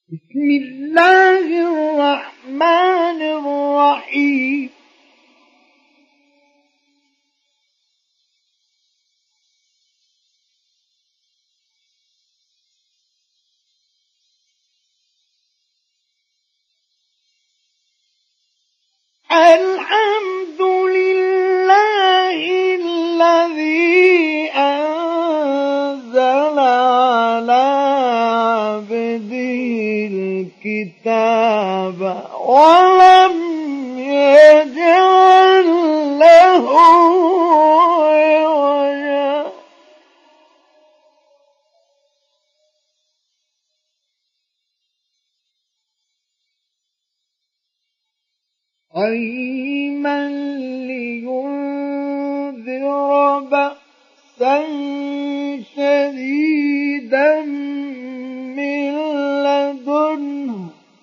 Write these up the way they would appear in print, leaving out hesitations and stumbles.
بسم الله الرحمن الرحيم الحمد لله الذي أنزل على عبده الكتاب ولم يجعل له عوجا قيما لينذر بأسا شديدا من لدنه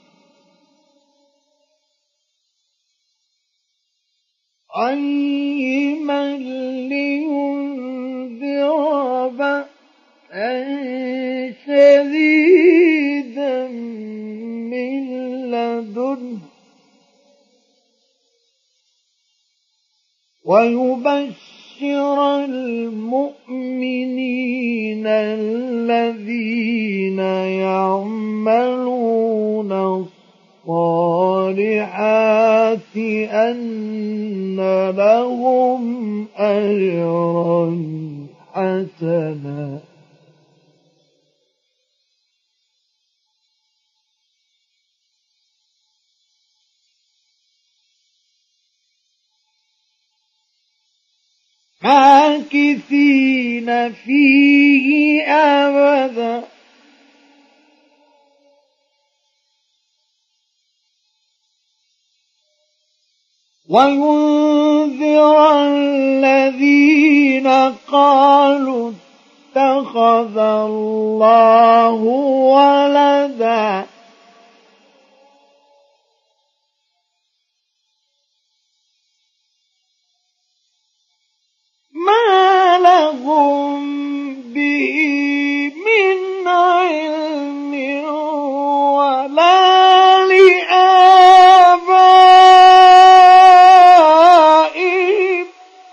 قيما لينذر بأسا شديدا من لدنه ويبشر المؤمنين الذين يعملون الصالحات أن لهم أجرا حسنا ماكثين فيه أبدا وينذر الذين قالوا اتخذ الله ولدا ما لهم به من علم ولا لآبائهم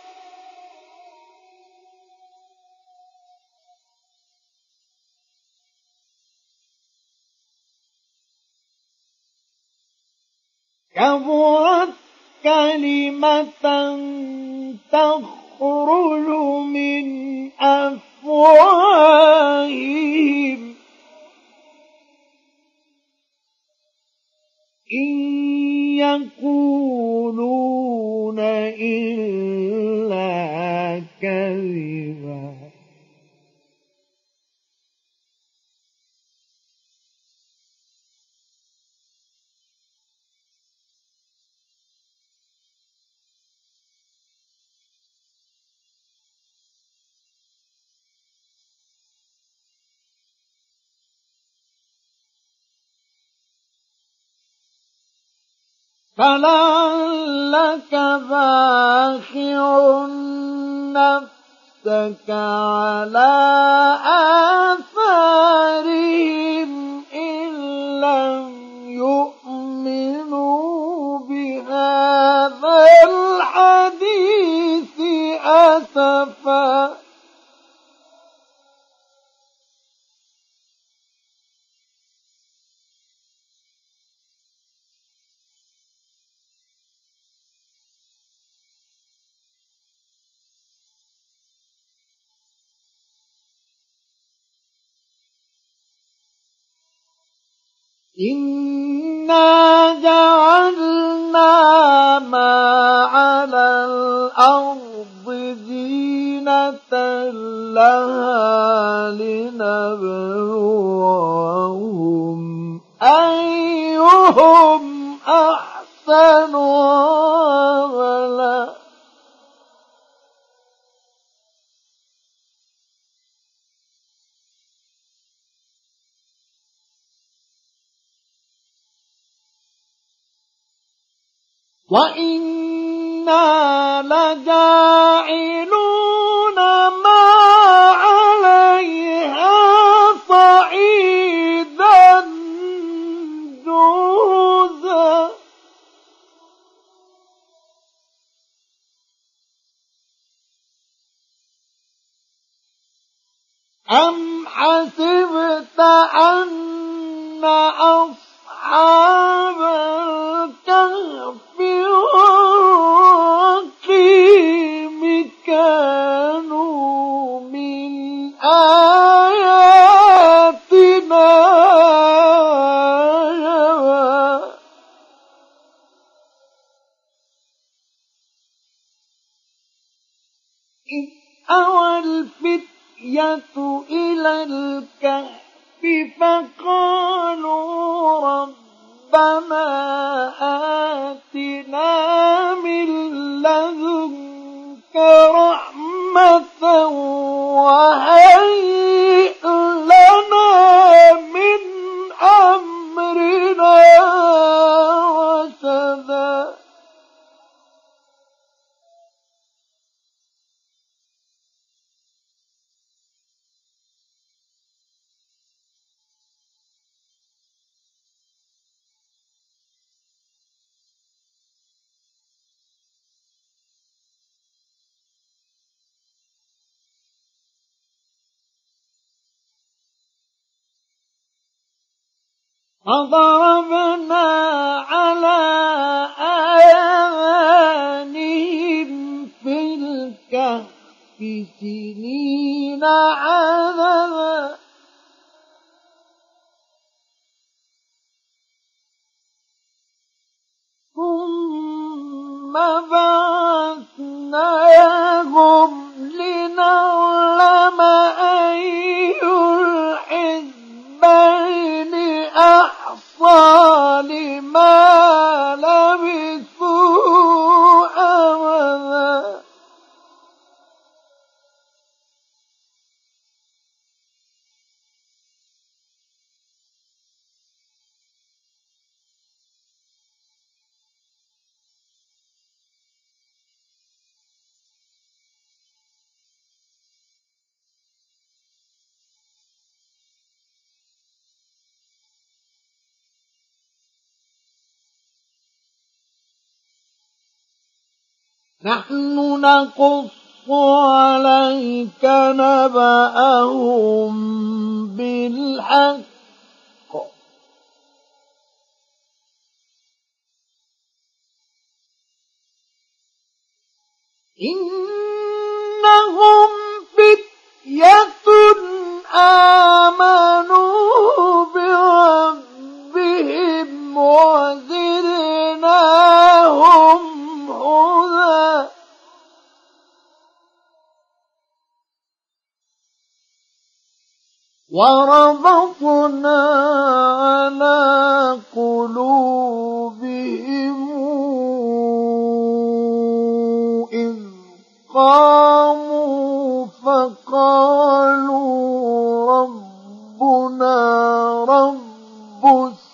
كبرت كلمة تخرج من أفواههم إن يقولون إلا كذبا فلعلك باخع نفسك على آثارهم إن لم يؤمنوا بهذا الحديث أسفا إنا جعلنا ما على الأرض زينة لها لنبلوهم أيهم أحسن عملا وإنا لجاعلون ما عليها صعيدا أم حسبت أن أصحاب الكهف والرقيم كانوا من آياتنا عجبا إذ أوى الفتية إلى الكهف فقالوا ربنا آتنا من لدنك رحمة وهيئ لنا من أمرنا رشدا فضربنا على آذانهم في الكهف سنين عددا ثم بعثناهم لنعلم أي الحزبين أحصى لما لبثوا أمدا نحن نقص عليك نبأهم بالحق إنهم فتية آمنوا بربهم وزدناهم هدى وربطنا على قلوبهم إذ قاموا فقالوا ربنا رب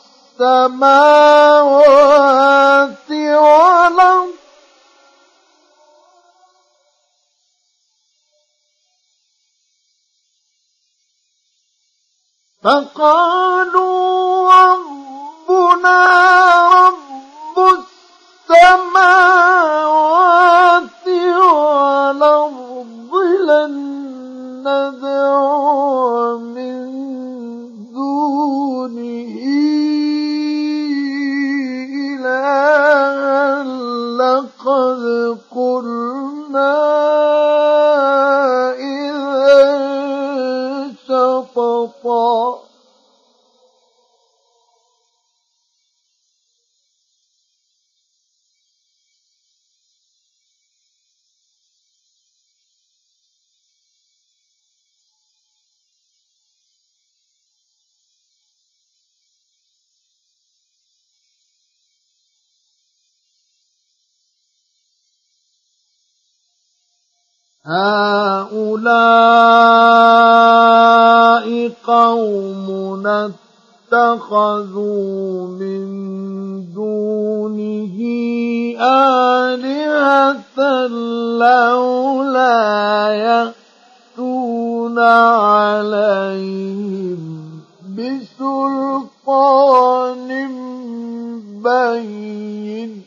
السماوات والأرض فقالوا ربنا رب السماوات والأرض لن ندعو من دونه إلها لقد قلنا إذا شططا هؤلاء قومنا اتخذوا من دونه آلهة لولا يأتون عليهم بسلطان بين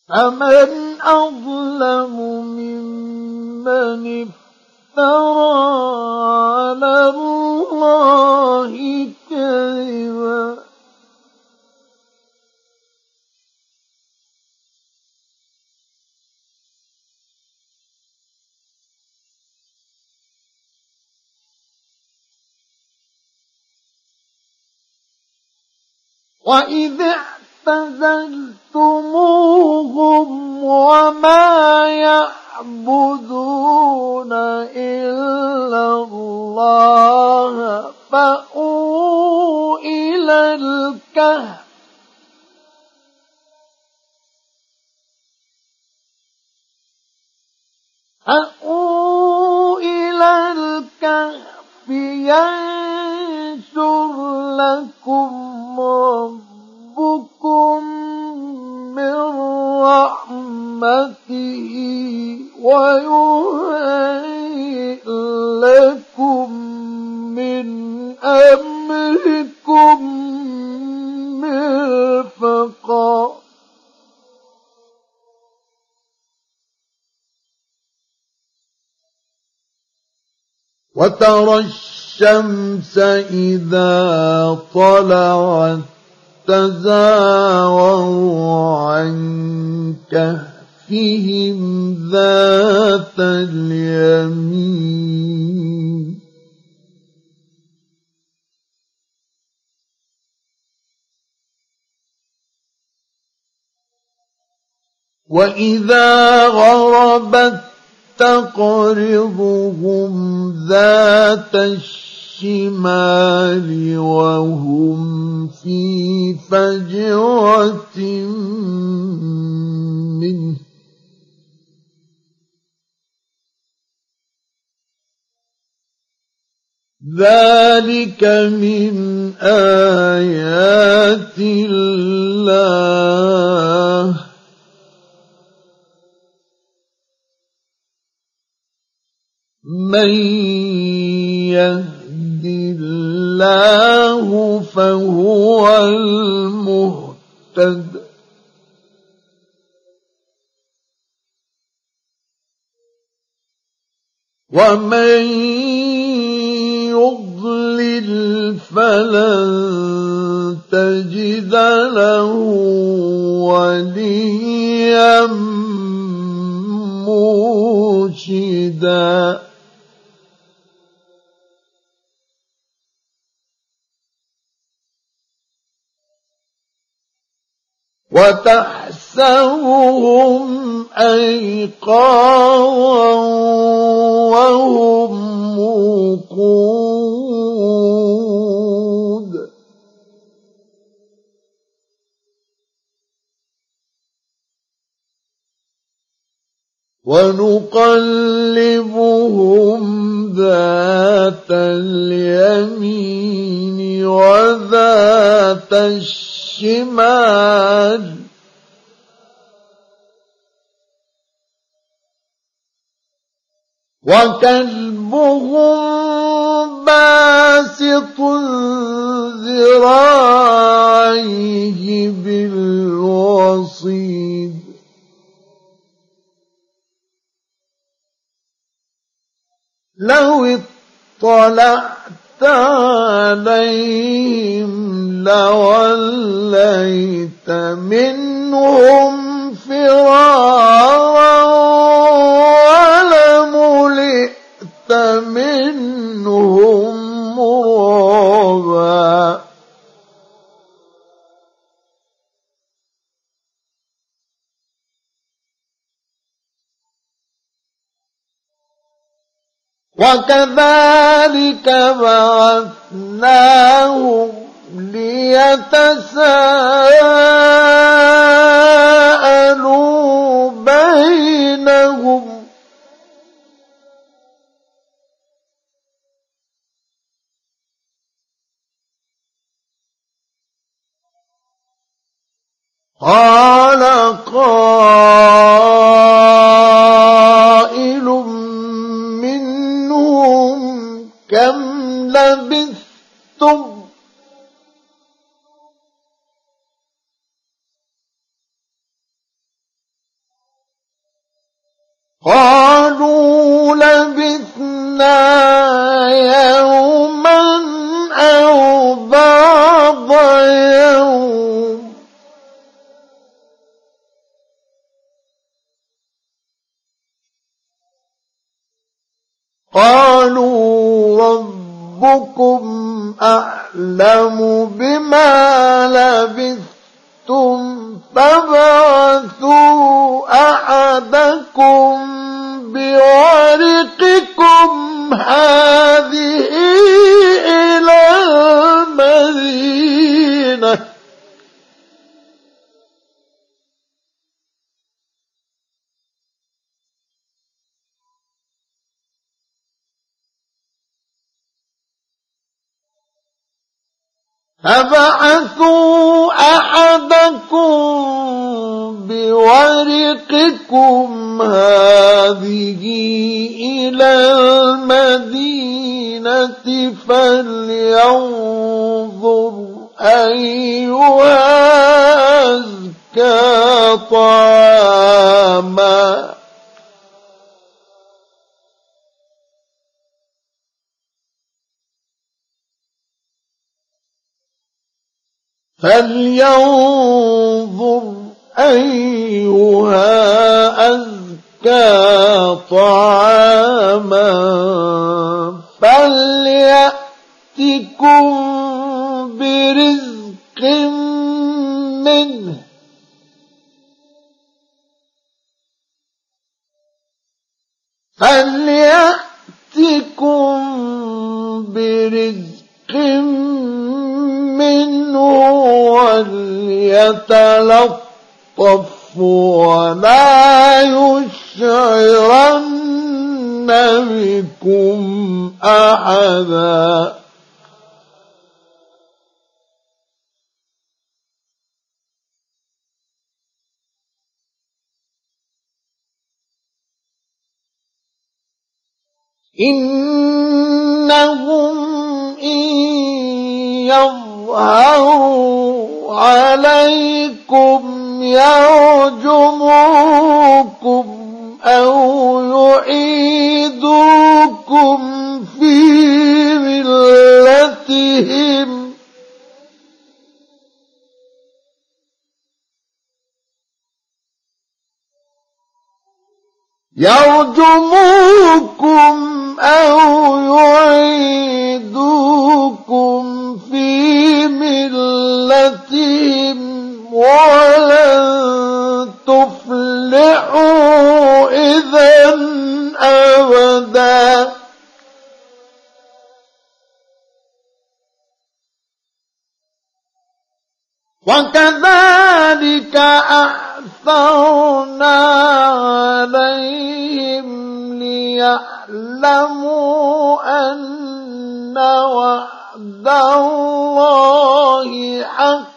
فمن أظلم ممن افترى على الله كذبا وإذ اعتزلتموهم وما يعبدون إلا الله فأووا إلى الكهف ينشر لكم ربكم من رحمته ويهيئ لكم من أمركم مرفقا وترى الشمس إذا طلعت تزاور عن كهفهم ذات اليمين وإذا غربت تقرضهم ذات الشمال وهم في فجوة منه ذلك من آيات الله من يهد الله فهو المهتد ومن يضلل فلن تجد له وليا مرشدا وتحسبهم أيقاظا وهم رقود ونقلبهم ذات اليمين وذات الشمال وكلبهم باسط ذراعيه بالوصيد لو اطلعت عليهم لوليت منهم فرارا ولملئت منهم رعبا وكذلك بعثناهم ليتساءلوا بينهم قال قائل منهم كم لبثتم قالوا لبثنا يوما أو بعض يوم قالوا ربكم أعلم بما لبثتم فابعثوا أحدكم بورقكم هذه إلى المدينة فابعثوا أحدكم بورقكم هذه إلى المدينة فلينظر أيها أزكى طعاما فليأتكم برزق منه وليتلطف ولا يشعرن بكم أحدا إنهم إن يظهروا عليكم يرجموكم أو يعيدوكم في ملتهم ولن تفلحوا إذا أبدا وكذلك أعثرنا عليهم ليعلموا أن وعد الله حق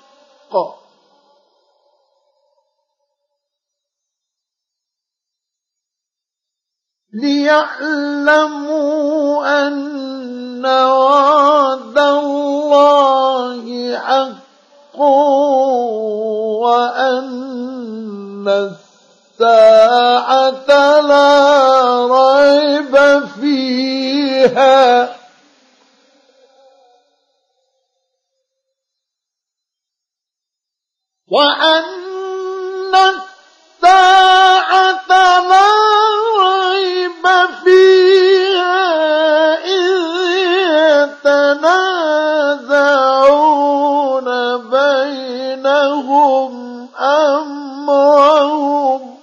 وأن الساعة لا ريب فيها إذ يتنازعون بينهم أمرهم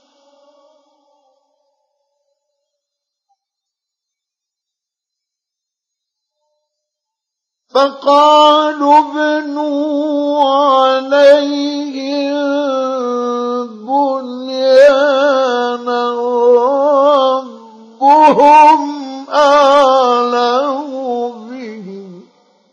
فقالوا ابنوا عليهم بنيانا ربهم أعلم بهم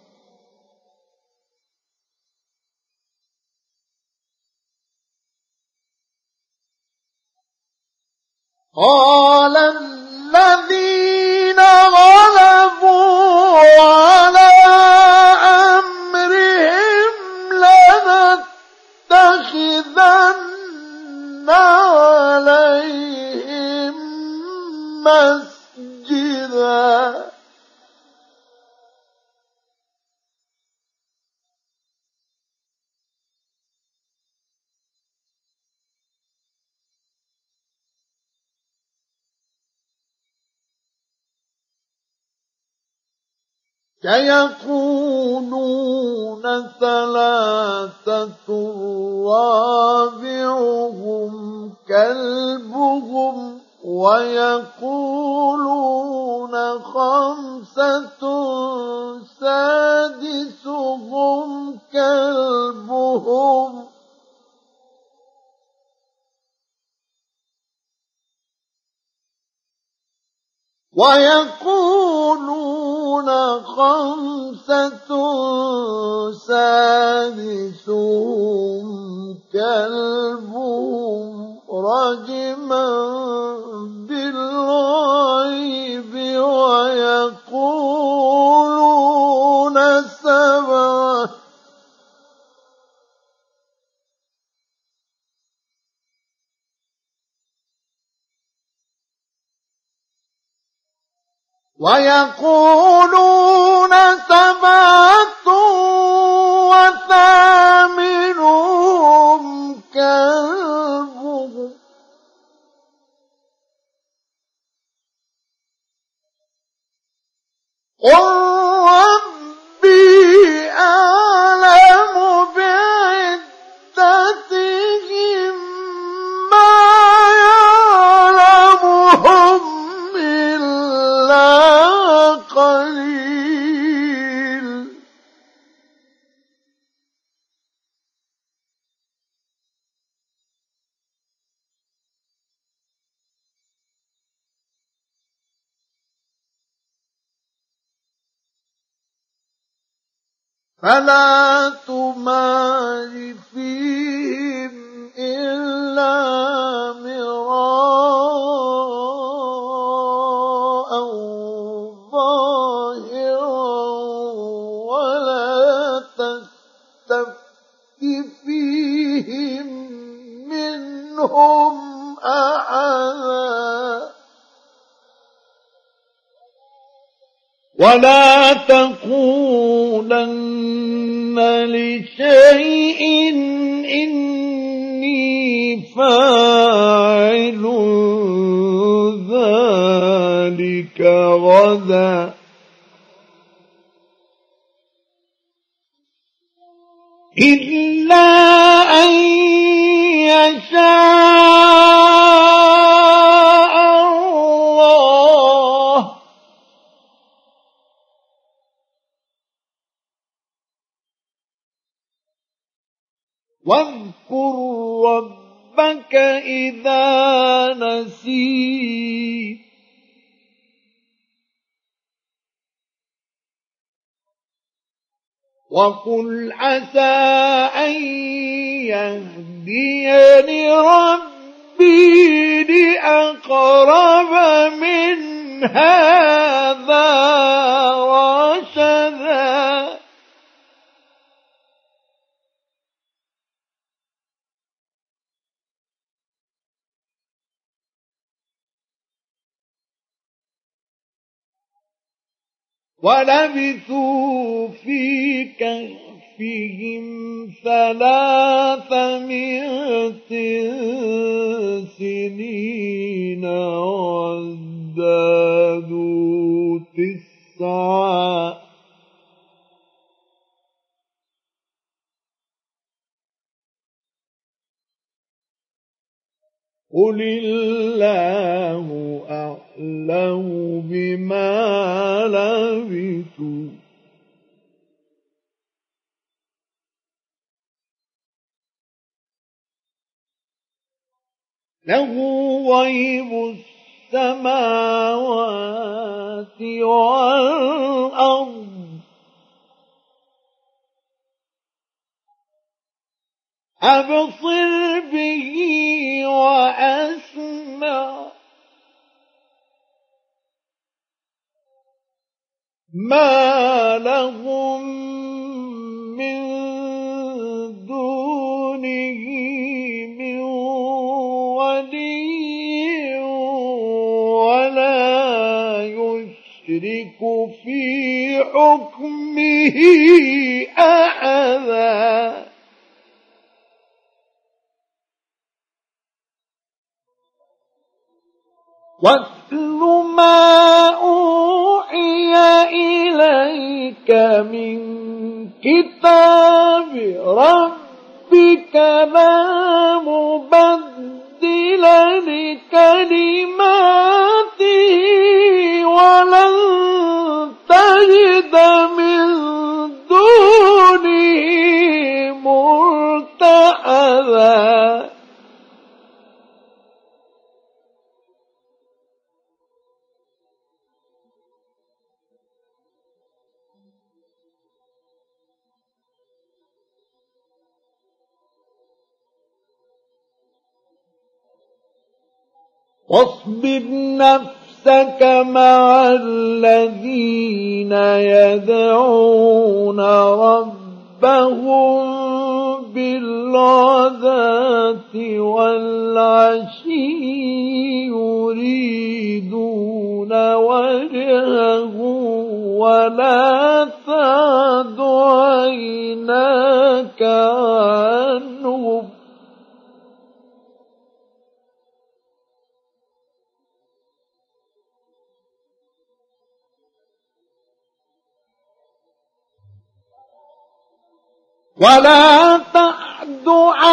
قال الذين غلبوا على أمرهم لنتخذن عليهم مسجدا سيقولون ثلاثة رابعهم كلبهم ويقولون خمسة سادسهم كلبهم ويقولون خمسة سادسهم كلبهم رجما بالغيب ويقولون سبعة وثامنهم كلبهم قل ربي أعلم بعدتهم ما يعلمهم إلا قليل فلا تمار فيهم إلا مراء ظاهرا ولا تستفت فيهم منهم أحدا ولا تقولن لشيء إني فاعل ذلك غدا إلا أن يشاء الله واذكر ربك إذا نسيت وقل عسى أن يهديني ربي لأقرب من هذا رشدا ولبثوا في كهفهم 300 سنين وازدادوا 9 قل الله أعلم بما لبثوا له غيب السماوات والأرض أبصر به وأسمع ما لهم من دونه من ولي ولا نشرك في حكمه أحدا واتل ما أوحي إليك من كتاب ربك لا مبدل لكلماته ولن تجد من دونه ملتحدا واصبر نفسك مع الذين يدعون ربهم بالغداة والعشي يريدون وجهه ولا تعد عيناك عنهم ولا تعد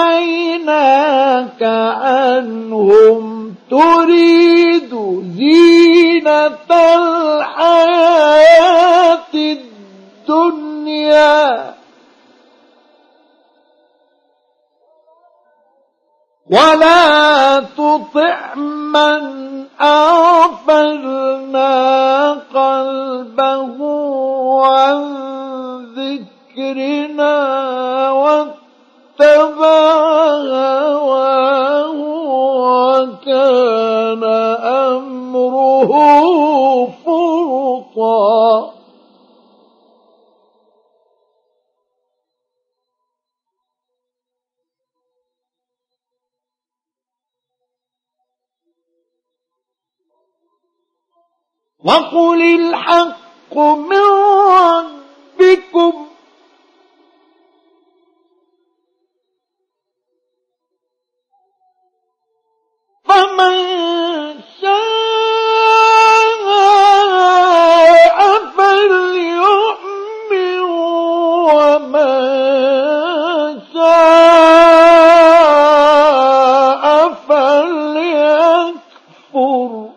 عيناك عنهم تريد زينة الحياة الدنيا ولا تطع من أغفلنا قلبه عن ذكرنا واتبع هواه وكان أمره فرطا وقل الحق من ربكم فمن شاء فليؤمن ومن شاء فليكفر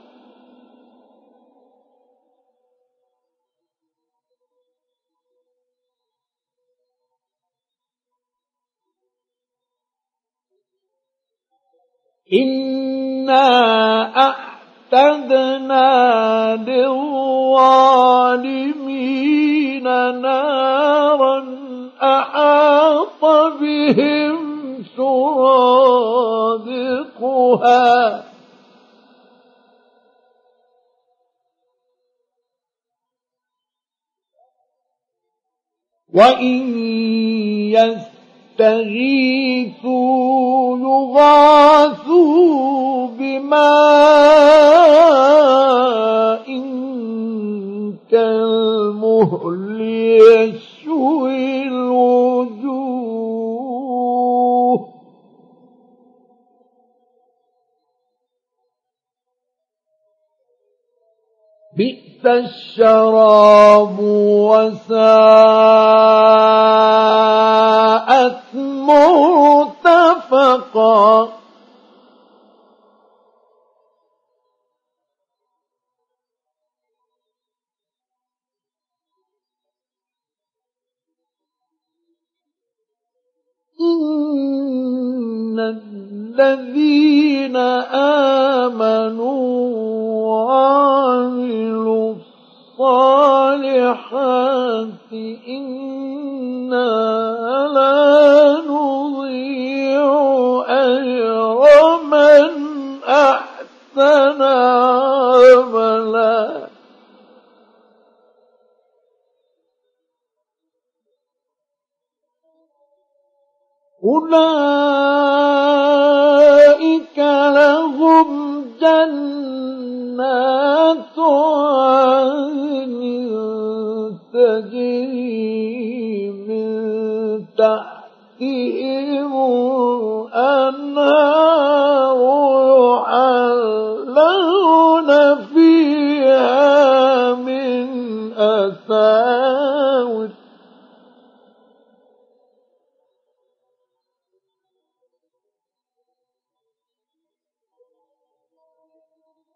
إنا أعتدنا للظالمين نارا أحاط بهم سرادقها وإن يستغيثوا يغاثوا بماء كالمهل يشوي الوجوه بئس الشراب وساءت مرتفقا إن الذين آمنوا وعملوا الصالحات إنا لا نضيع أجر من أحسن عملا أولئك لهم جنات عدن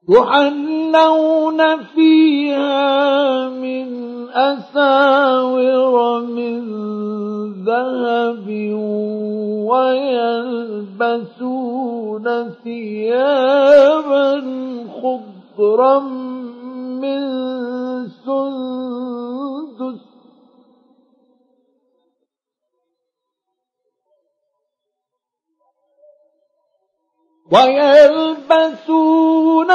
يحلون فيها من أساور من ذهب ويلبسون ثيابا خضرا من سندس ويلبسون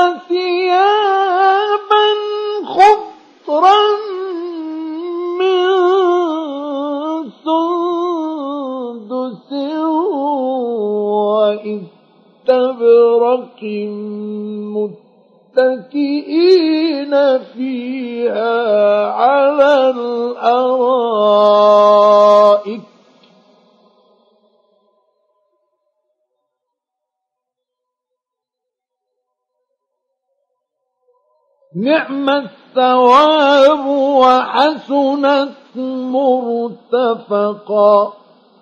ثيابا خضرا من سندس وإستبرق متكئين فيها على الأرائك نعم الثواب وحسنت مرتفقا.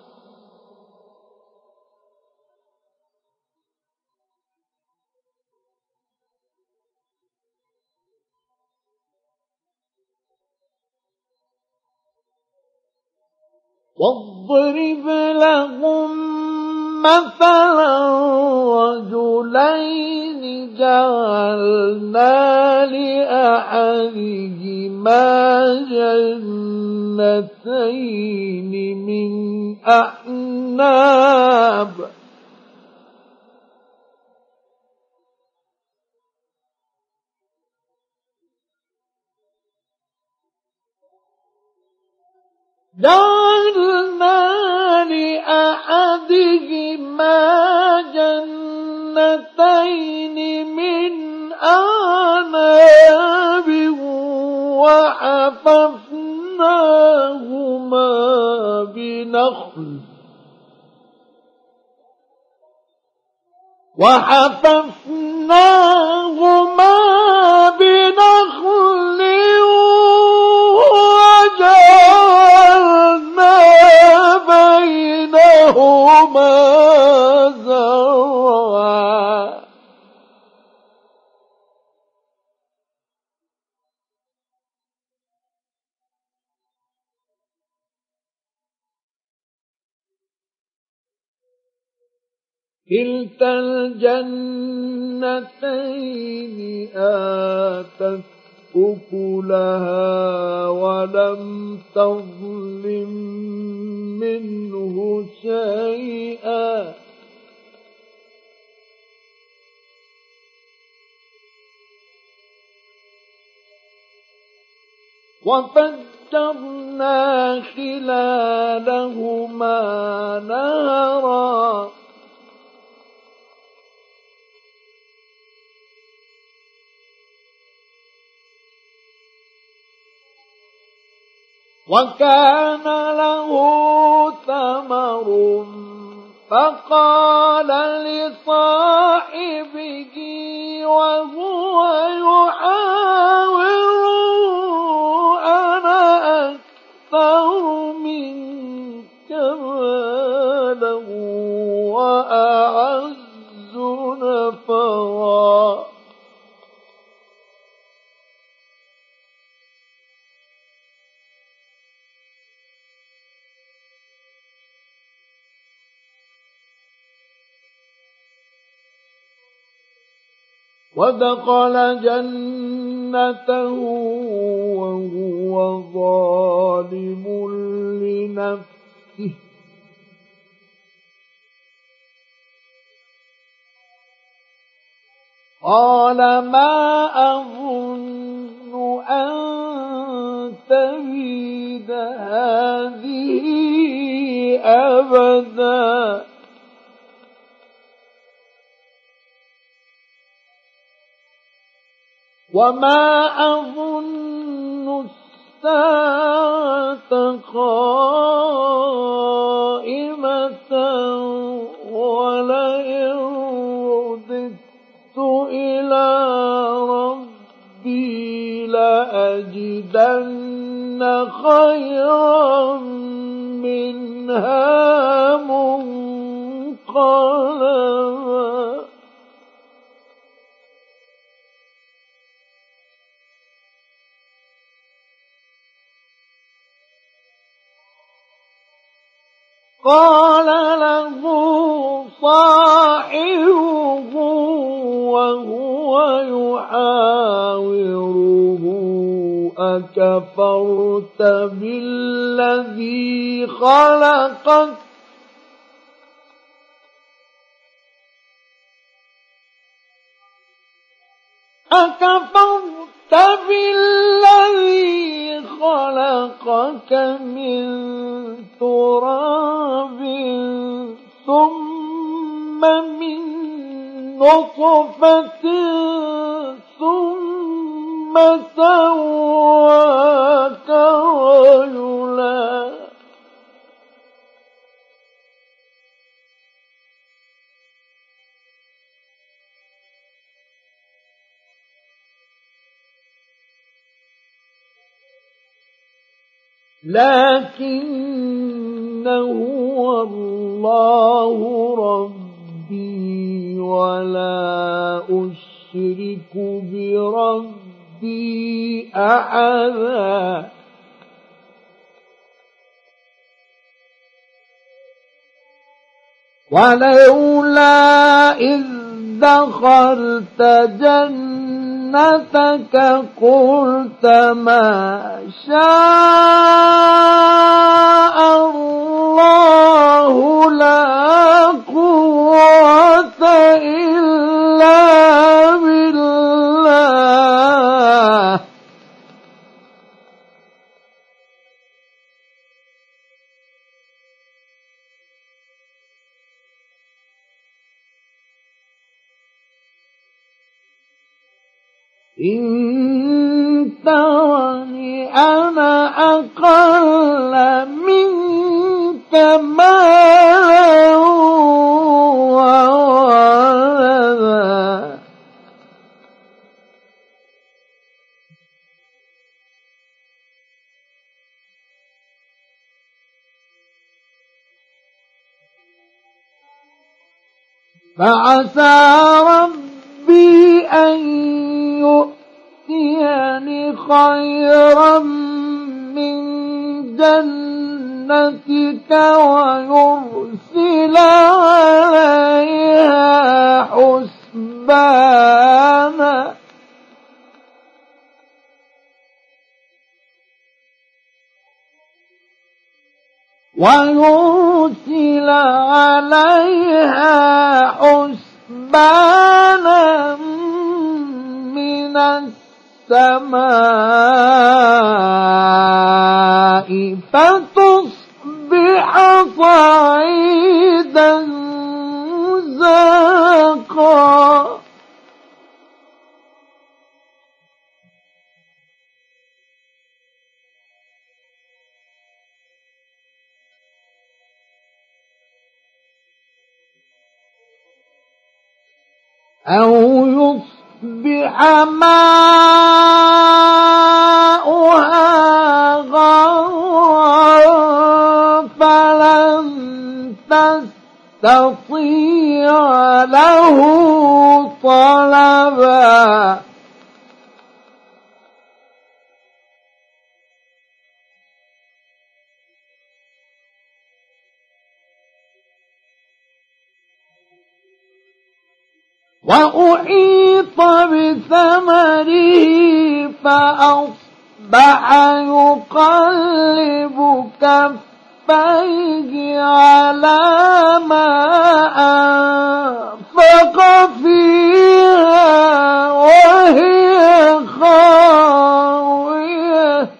واضرب لهم مثلا رجلين جعلنا لأحدهما جنتين من أعناب وحففناهما بنخل وجعلنا بينهما زرعا. كلتا الجنتين آتت أكلها ولم تظلم منه شيئا وفجرنا خلالهما نهرا وكان له ثمر فقال لصاحبه وهو يحاوره أنا أكثر منك مالا وأعز نفرا. ودخل جنته وهو ظالم لنفسه قال ما أظن أن تبيد هذه أبدا وما أظن الساعة قائمة ولئن رددت إلى ربي لأجدن خيرا منها منقلبا. قال له صاحبه وهو يحاوره أكفرت بالذي خلقك أكفرت بالذي خلقك من تراب ثم من نطفة ثم سواك رجلا لكن هو الله ربي ولا أشرك بربي أحدا ولولا إذ دخلت جنتك قلت ما شاء الله لا قوة إلا بالله إن ترني أنا أقل منك مالا وولدا فعسى ربي أن يؤتيني خيرا من جنتك ويرسل عليها حسبانا من السماء فتصبح صعيدا زلقا أو يصبح ماؤها غورا فلن تستطيع له طلبا وأحيط بثمره فأصبح يقلب كفيه على ما أنفق فيها وهي خاوية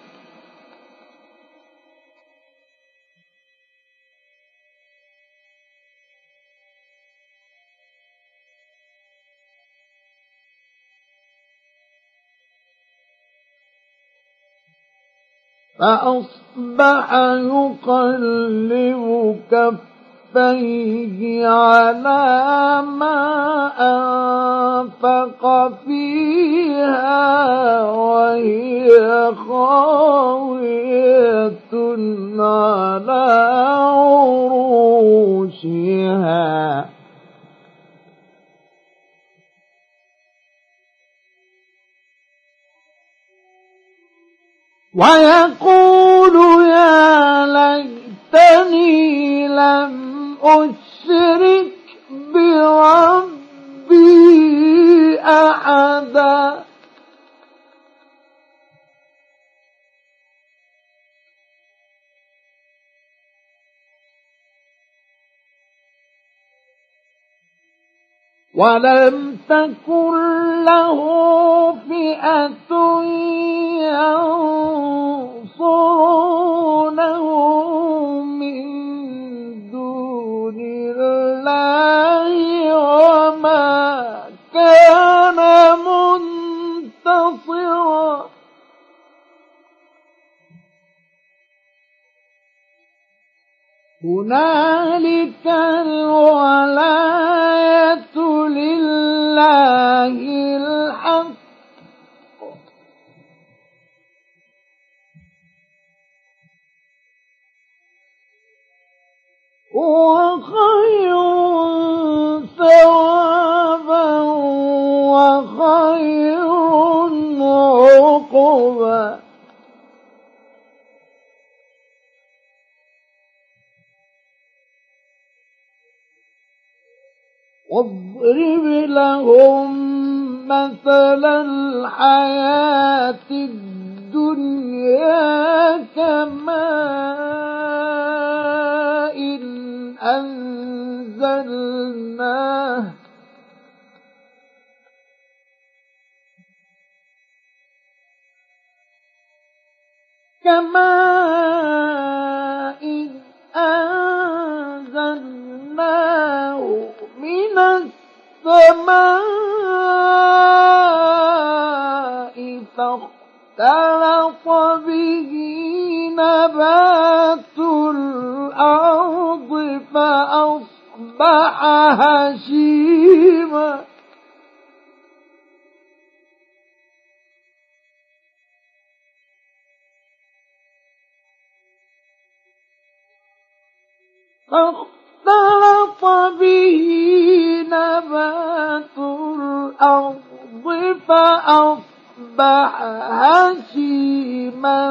فأصبح يقلب كفيه على ما أنفق فيها وهي خاوية على عروشها ويقول يا ليتني لم أشرك بربي أحدا ولم تكن له فئة ينصرونه من دون الله وما كان منتصرا هنالك الولاية لله الحق هو خير ثوابا وخير عقبا واضرب لهم مثل الحياة الدنيا كماء أنزلناه من السماء فاختلط به نبات الأرض فأصبح هشيما فاختلط به نبات الأرض فأصبح هشيما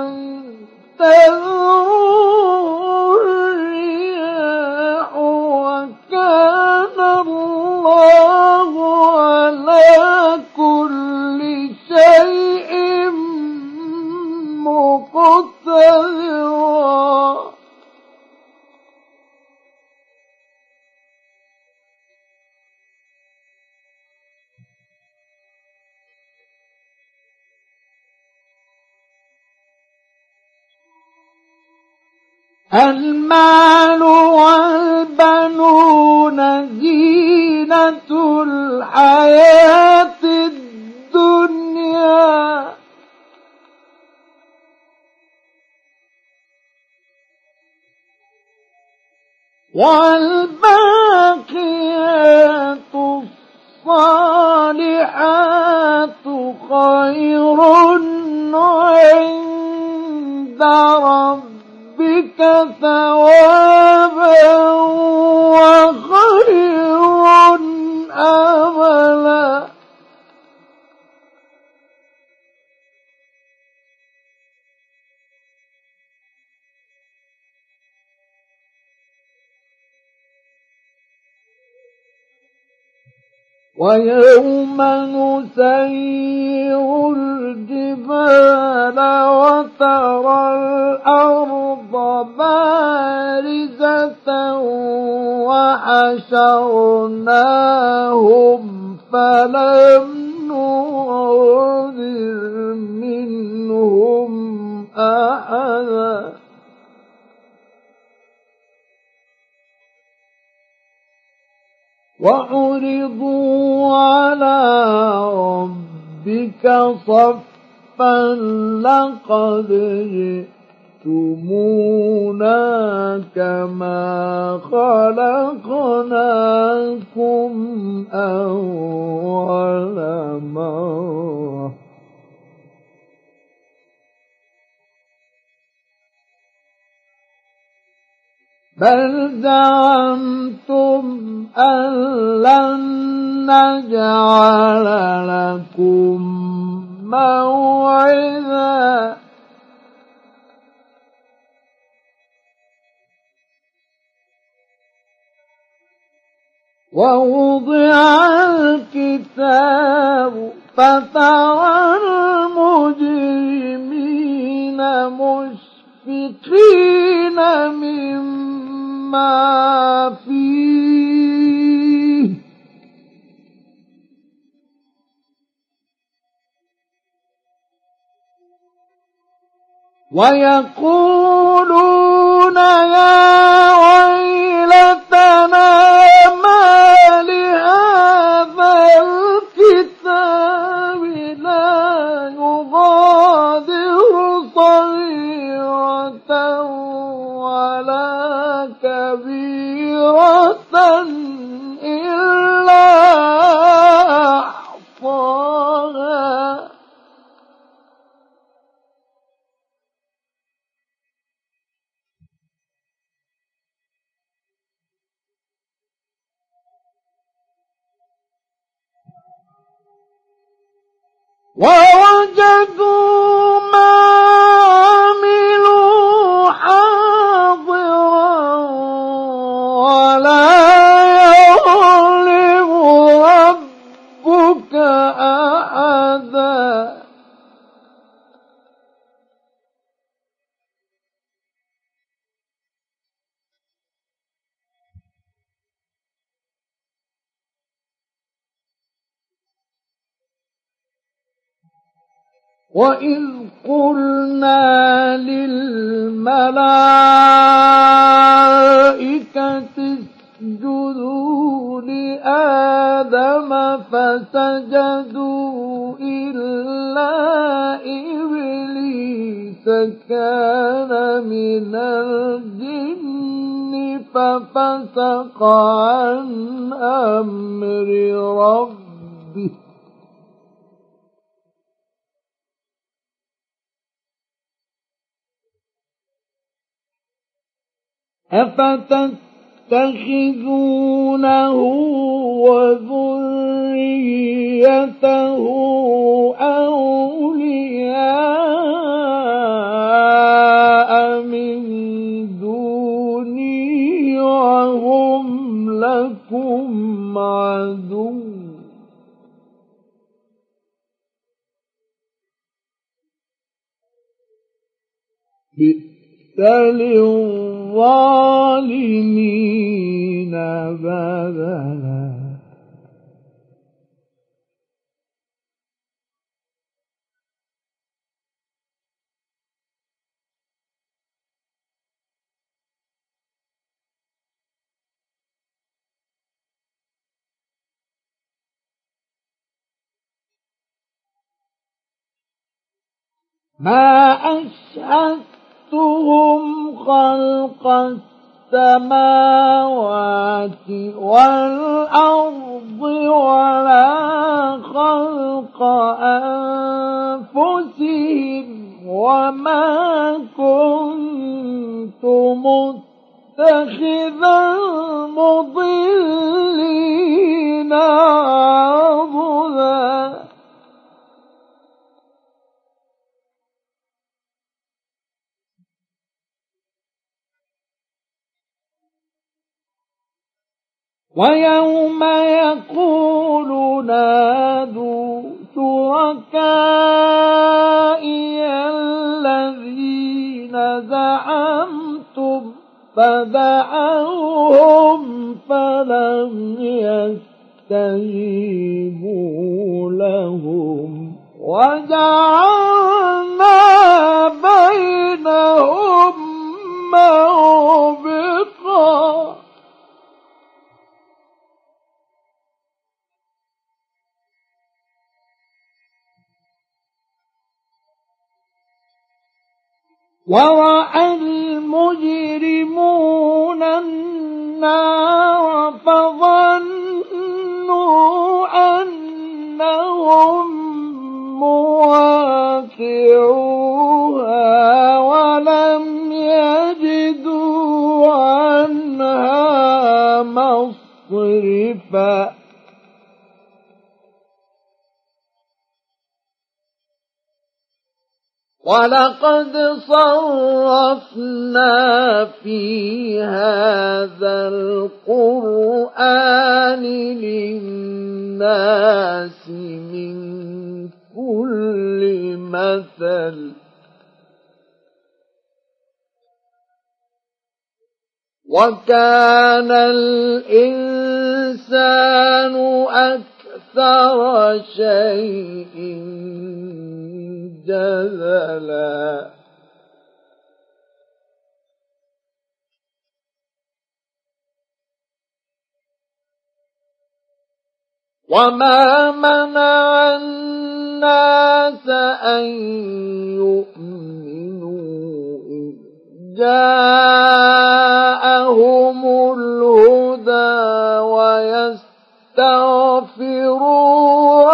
تذروه الرياح وكان الله على كل شيء مقتدرا المال والبنون زينة الحياة الدنيا والباقيات الصالحات خير عند ربك ثوابا وخير أملا ويوم نسير الجبال وترى الأرض بارزة وحشرناهم فلم نغادر منهم أحدا وعرضوا على ربك صفا لقد جئتمونا كما خلقناكم أول مرة بل زعمتم أن لن نجعل لكم موعدا ووضع الكتاب فترى المجرمين مشفقين مما فيه ويقولون يا ويلتنا ما لهذا الكتاب لا يغادر صغيرة ولا كبيرة إلا أحصاها ووجدوا ما عملوا حاضرا ولا يظلم ربك أحدا وإذ قلنا للملائكة اسجدوا لآدم فسجدوا إلا إبليس كان من الجن ففسق عن أمر ربه أفتتخذونه وذريته أولياء من دوني وهم لكم عدو للظالمين بدلا ما أشهدتهم خلق السماوات والأرض ولا خلق أنفسهم وما كنت متخذ المضلين عضدا ويوم يقول نادوا شركائي الذين زعمتم فدعوهم فلم يستجيبوا لهم وجعلنا بينهم موبقا ورأى المجرمون النار فظنوا أنهم مواقعوها ولم يجدوا عنها مصرفا وَلَقَدْ صَرَّفْنَا فِي هَذَا الْقُرْآنِ لِلنَّاسِ مِنْ كُلِّ مَثَلٍ وَكَانَ الْإِنسَانُ أَكْثَرَ شَيْءٍ جَدَلًا وَمَا مَنَعَ النَّاسَ أَن يُؤْمِنُوا إِذْ جَاءَهُمُ الْهُدَى وَيَسْتَغْفِرُوا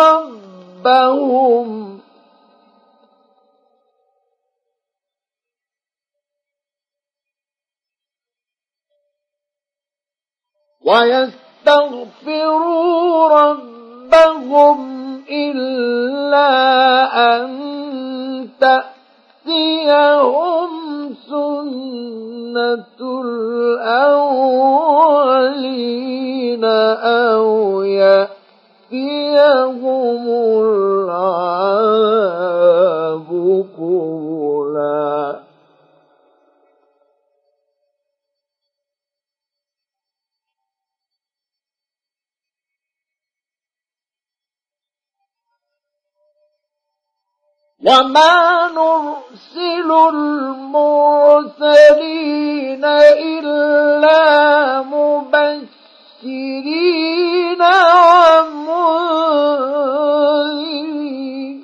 رَبَّهُمْ إِلَّا أَن تَأْتِيَهُمْ سُنَّةُ الْأَوَّلِينَ أَوْ يَأْتِيَهُمُ الْعَذَابُ قُبُلًا وَمَا نُرْسِلُ الْمُرْسَلِينَ إِلَّا مُبَشِّرِينَ وَمُنذِرِينَ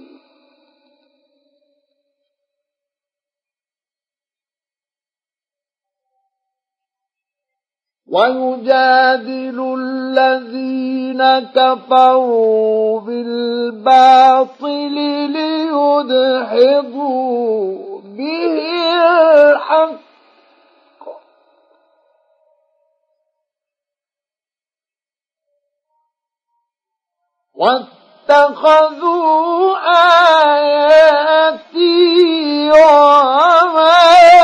وَيُجَادِلُ الَّذِينَ كَفَرُوا بِالْبَاطِلِ لِيُدْحِضُوا بِهِ الْحَقَّ وَاتَّخَذُوا آيَاتِي وَمَا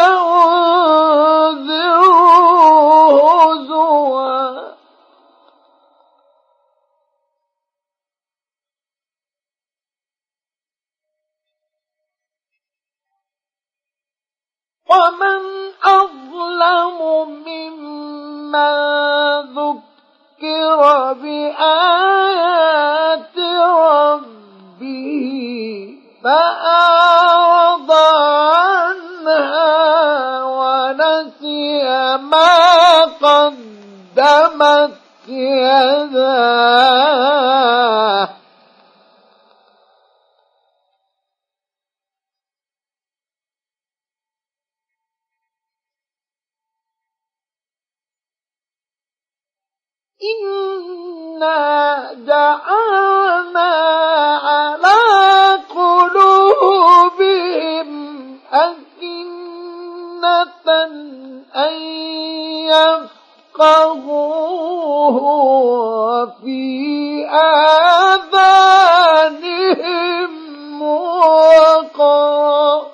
وَمَنْ أَظْلَمُ مِمَّنْ ذُكِّرَ بِآيَاتِ رَبِّهِ فَأَعْرَضَ عَنْهَا وَنَسِيَ مَا قَدَّمَتْ يَدَاهُ إِنَّا جَعَلْنَا عَلَى قُلُوبِهِمْ أَكِنَّةً أَن يَفْقَهُوهُ وَفِي آذَانِهِمْ وَقْرًا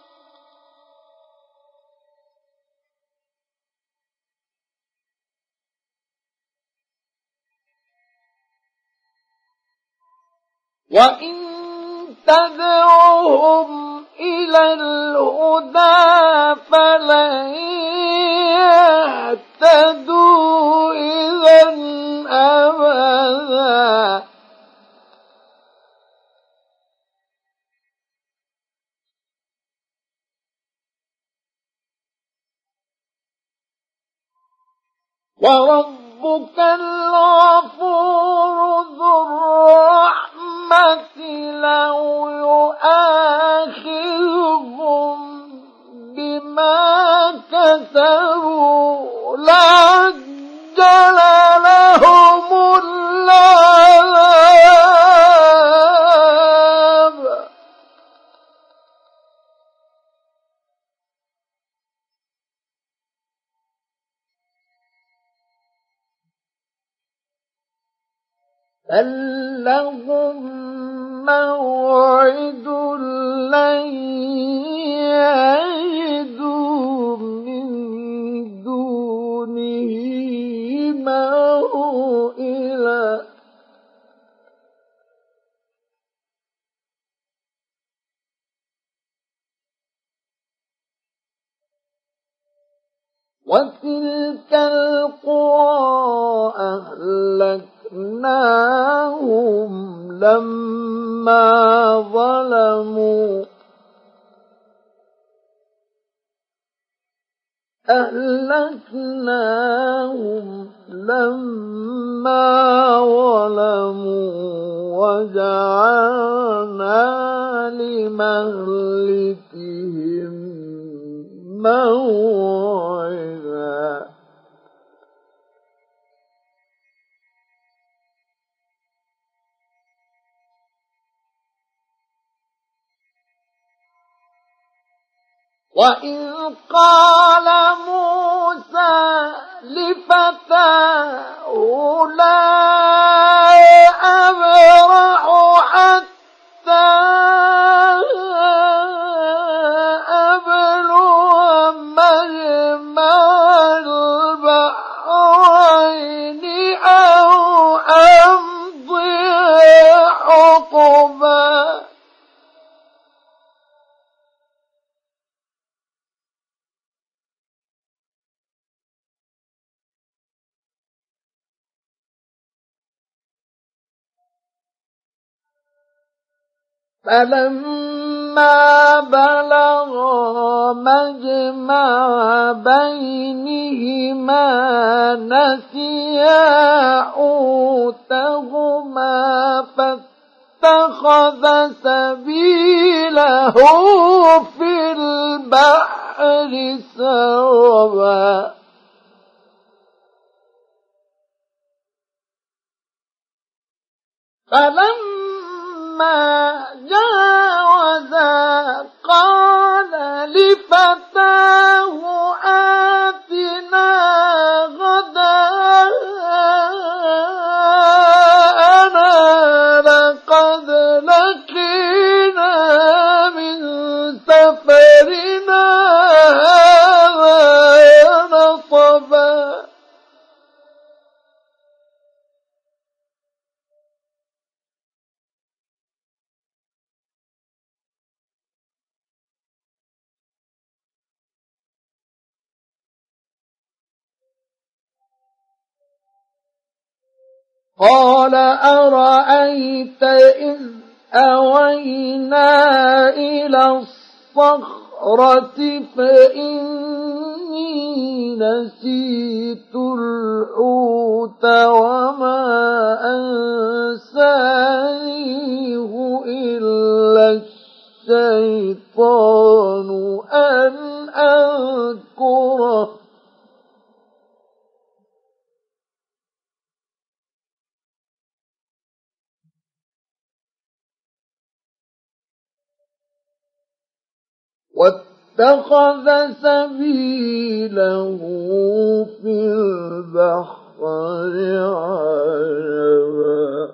وَإِن تَدْعُهُمْ إِلَى الْهُدَى فَلَن يَهْتَدُوا إِذًا أَبَدًا وَرَبُّكَ الْغَفُورُ ذُو الرَّحْمَةِ لَوْ يُؤَاخِذُهُم بِمَا كَسَبُوا لَعَجَّلَ لَهُمُ الْعَذَابَ بَل لَّهُم موعد لن يجدوا من دونه موئلا وتلك القرى أهلكناهم لما ظلموا وجعلنا لمهلكهم موعدا وإذ قال موسى لفتاه لا أبرح حتى أبلغ مجمع البحرين أو أمضي حقبا فلما بلغا مجمع بينهما نسيا حوتهما فاتخذ سبيله في البحر سربا فلما جاوزا قال لفتاه آتنا غداءنا لقد لقينا من سفرنا هذا نصبا قال أرأيت إذ أوينا إلى الصخرة فإني نسيت الحوت وما أنسانيه إلا الشيطان أن أذكره واتخذ سبيله في البحر عجبا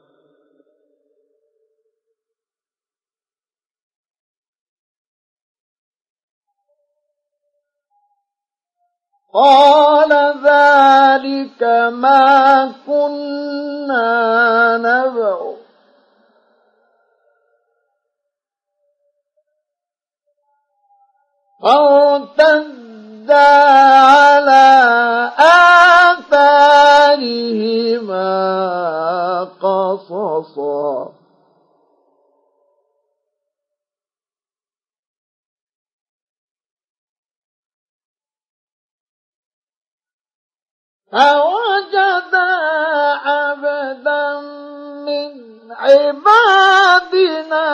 قال ذلك ما كنا نبغ فارتدا على آثارهما قصصا فوجدا عبدا من عبادنا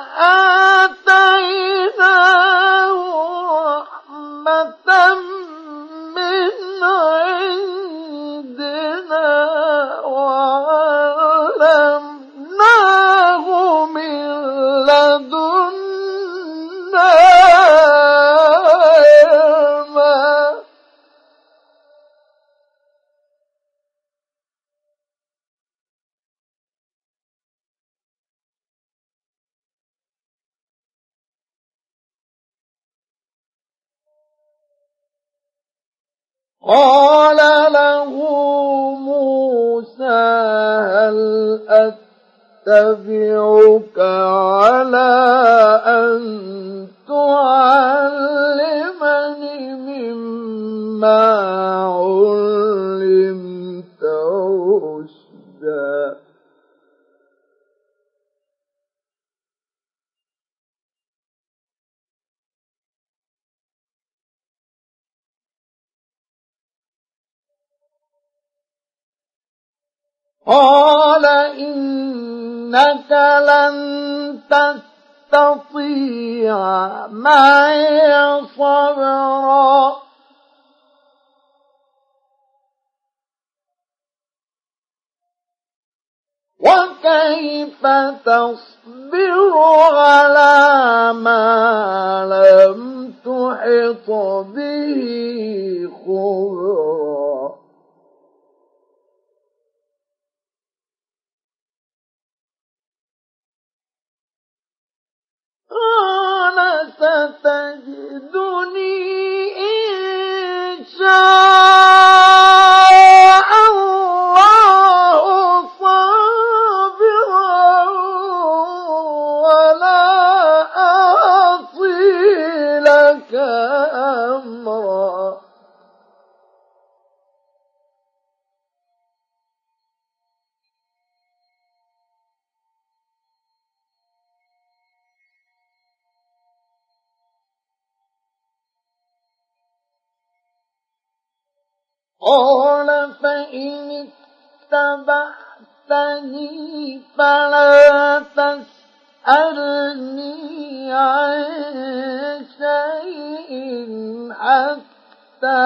آتيناه رحمة من عندنا وعلمناه من لدنا علما قال له موسى هل أتبعك على أن تعلمني مما علمت رشدا قال إنك لن تستطيع معي صبرا وكيف تصبر على ما لم تحط به خبرا قال ستجدني إن شاء الله صابرا ولا أعصي لك أمرا قال فإن اتبعتني فلا تسألني عن شيء حتى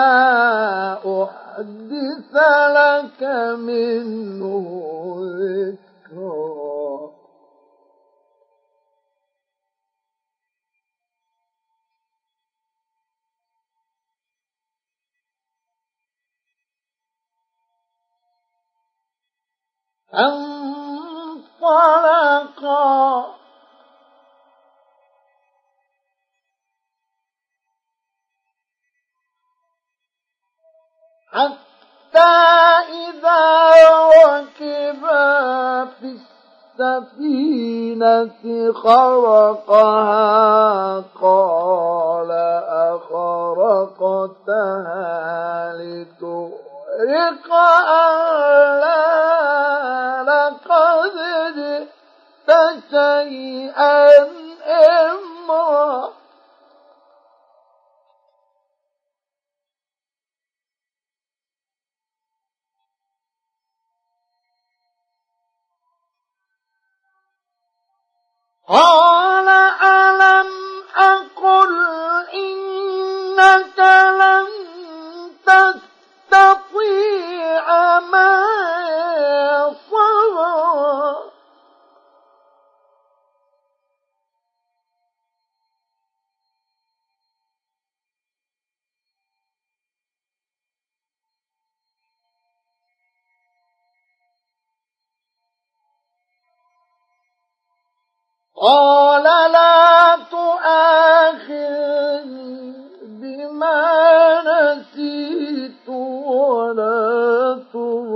أحدث لك منه ذكرا انطلقا حتى إذا ركبا في السفينة خرقها قال أخرقتها لتغرق أهلها لقد جئت شيئا إمرا قال ألم أقل إنك لن تستطيع معي صبرا قال لا تؤاخذني بما نسيت ولا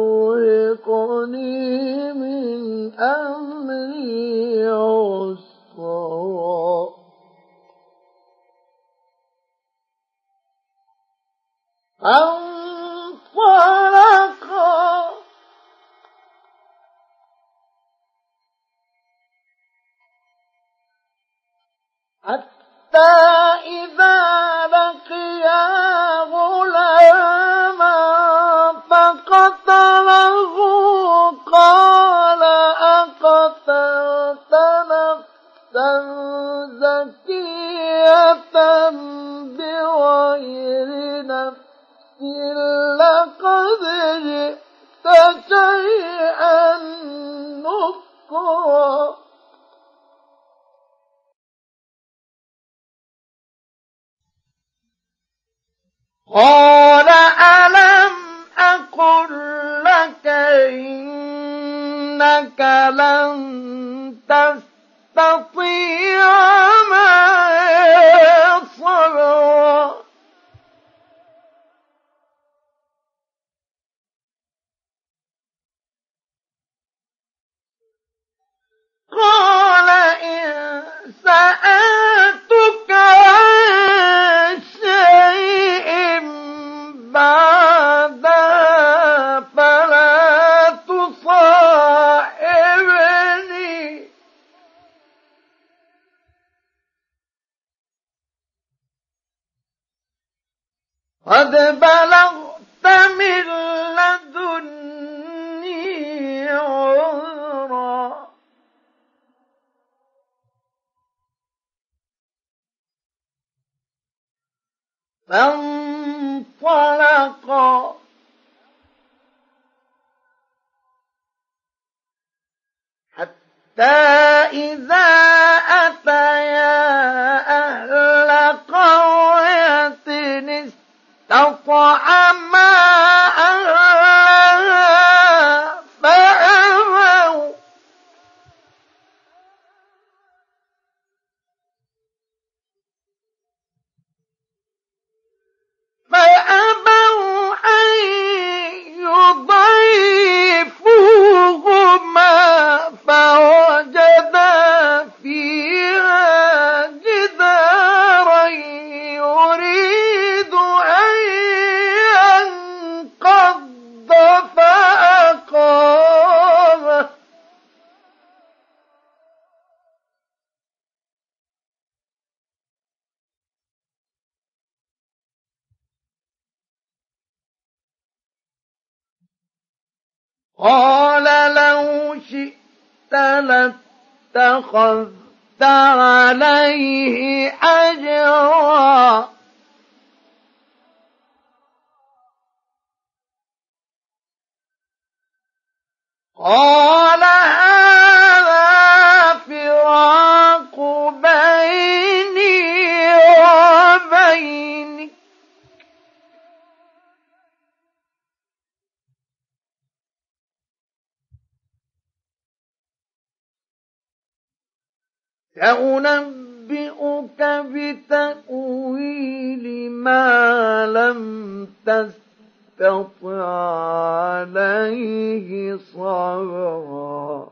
ترهقني من أمري عسرا فانطلقا حتى إذا لقيا غلاما فقتله قال أقتلت نفسا زكية بغير نفس لقد جئت شيئا نكرا قال ألم أقل لك إنك لن تستطيع معي صبرا قد بلغت من لدني عذرا فانطلقا حتى إذا أتيا أهل قرية استطعما أهلها فأبوا أن يضيفوهما فوجدا فيها جدارا يريد أن ينقض فأقامه قال لو شئت لاتخذت عليه أجرا قال هذا فراق بيني وبينك سأنبئك بتأويل ما لم تستطع عليه صبرا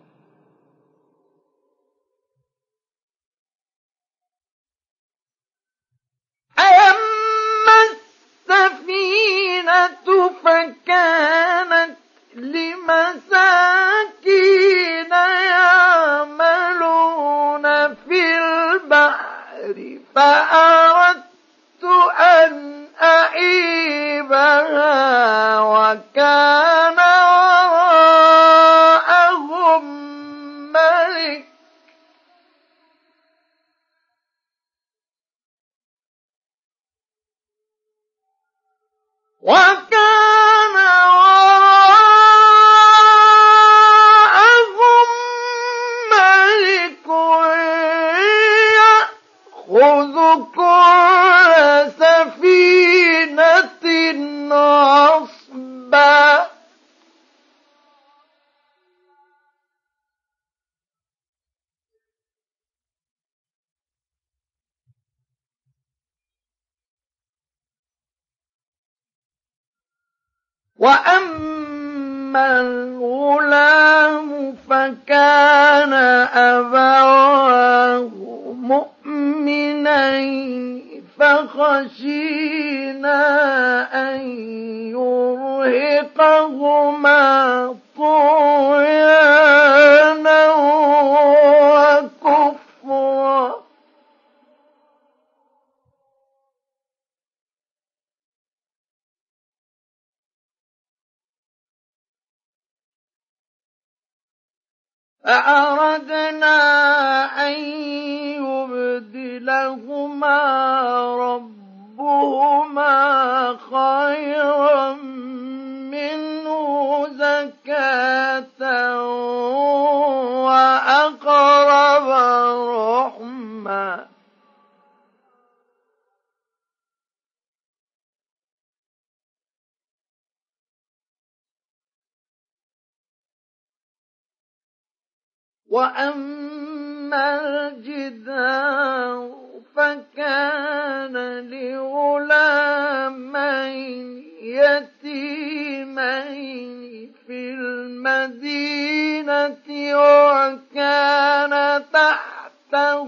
أما السفينة فكانت لمساكين يعملون في البحر فأردت أن أعيبها وكان وراءهم ملك يأخذ كل سفينة غصبا وأما الغلام فكان أبواه مؤمنين فخشينا أن يرهقهما طغيانا وكفرا فأردنا أن يبدلهما ربهما خيرا منه زكاة وأقرب رحما وأما الجدار فكان لغلامين يتيمين في المدينة وكان تحته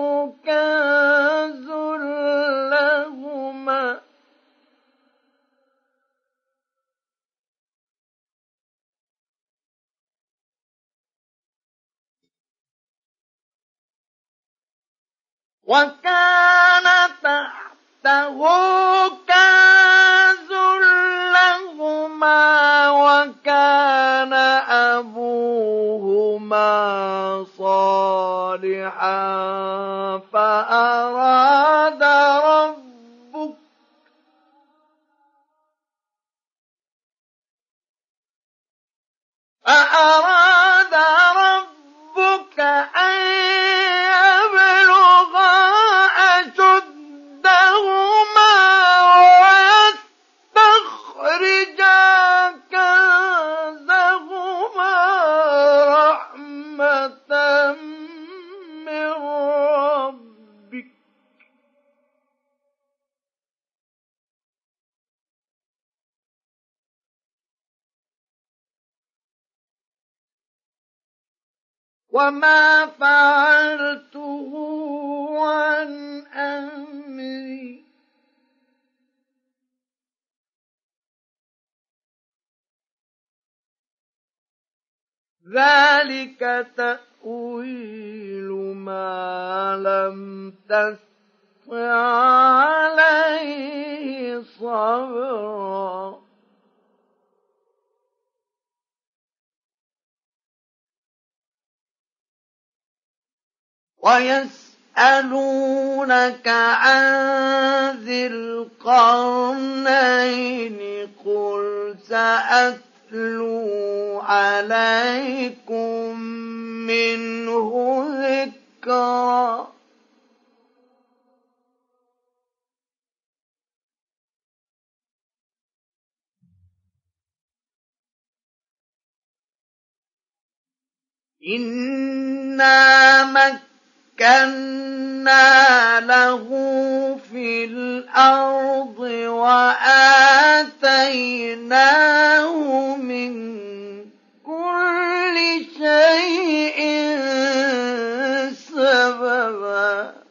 كنز لهما وكان تحته كنز صالحا فأراد ربك أن يبلغا أشدهما ويستخرجا كنزهما رحمة من ربك وما فعلته عن أمري ذلك تأويل ما لم تستطع عليه صبرا ويسألونك عن ذي القرنين قل سأتلو عليكم منه ذكرا إنا مكنا له في الأرض وآتيناه من كل شيء سببا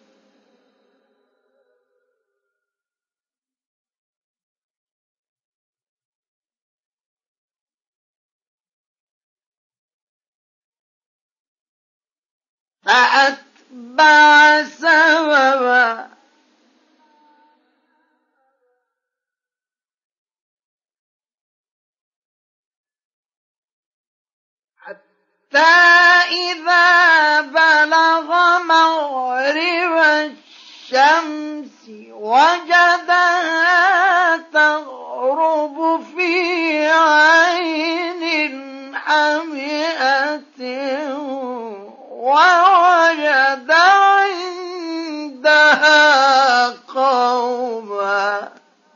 فأتبع سببا حتى إذا بلغ مغرب الشمس وجدها تغرب في عين حمئة ووجد عندها قوما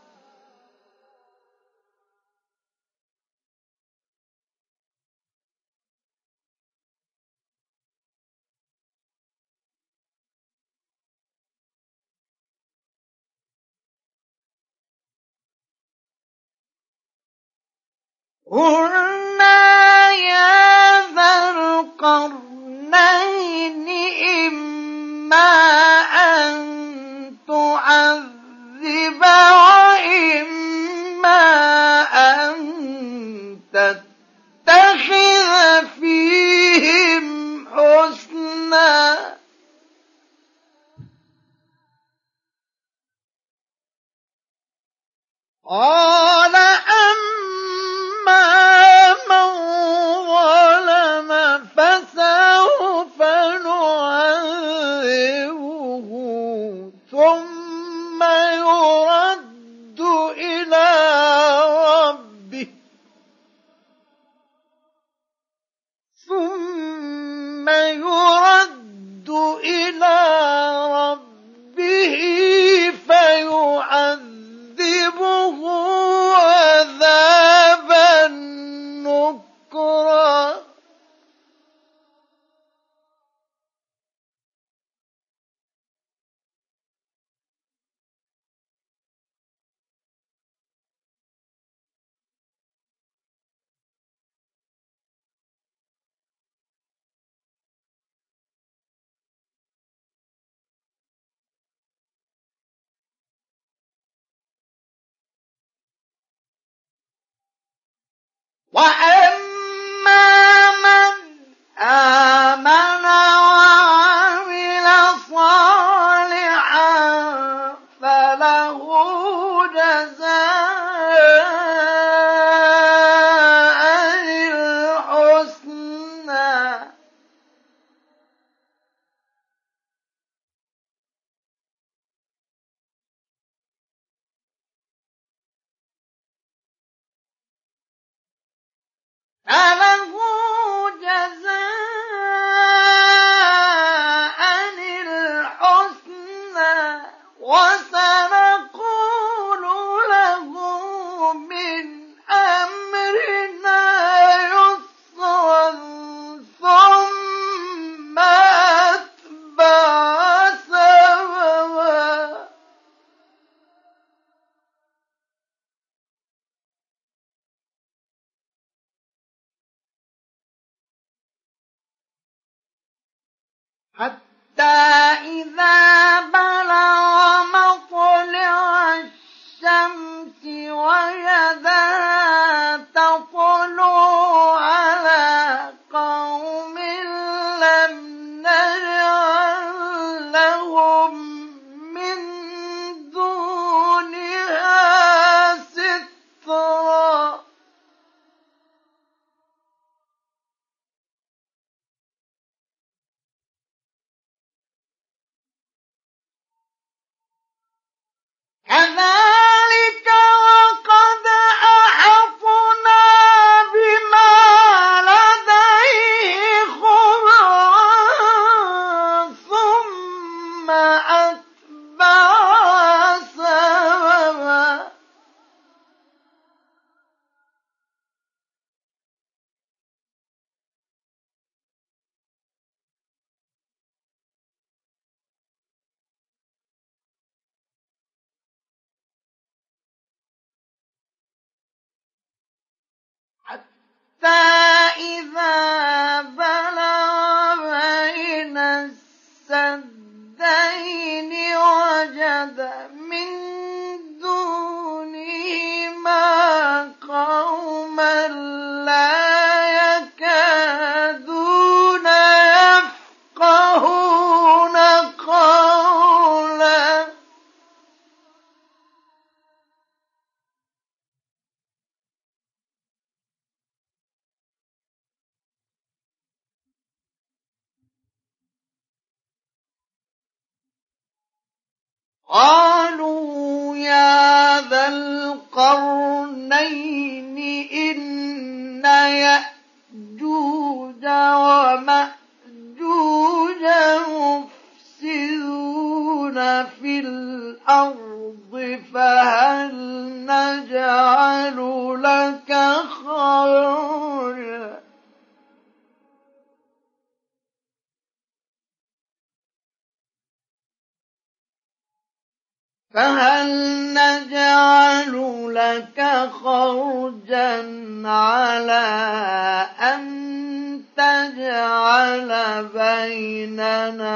قلنا يا ذا القرنين إما أن تعذب وإما أن تتخذ فيهم حسنا قال أما من ظلم فسوف نعذبه ثم يرد إلى ربه فيعذبه عذابا نكرا وأما من آمن وعمل صالحا فله جزاء الحسنى فله جزاء الحسنى وسنقول له من أمرنا يسرا ثم أتبع سببا حتى إذا بلغ مطلع الشمس وجدها تطلع على قوم لم نجعل لهم من دونها سترا كذلك وقد أحطنا بما لديه خبرا ثم أتبع سببا حتى إذا بلغ بين السدين وجد من دونهما قوما لا يكادون يفقهون قولا قالوا يا ذا القرنين إن يأجوج ومأجوج مفسدون في الأرض فهل نجعل لك خرجا على أن تجعل بيننا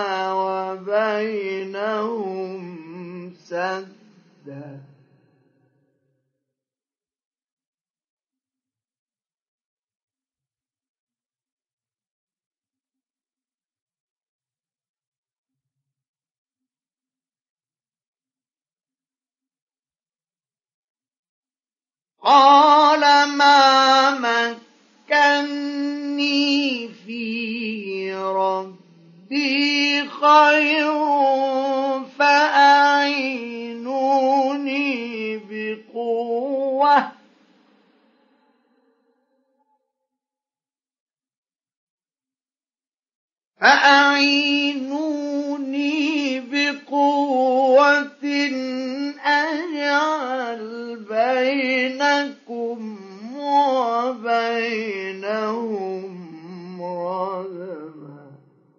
وبينهم سدا قال ما مكني فيه ربي خير فأعينوني بقوة أجعل بينكم وبينهم ردما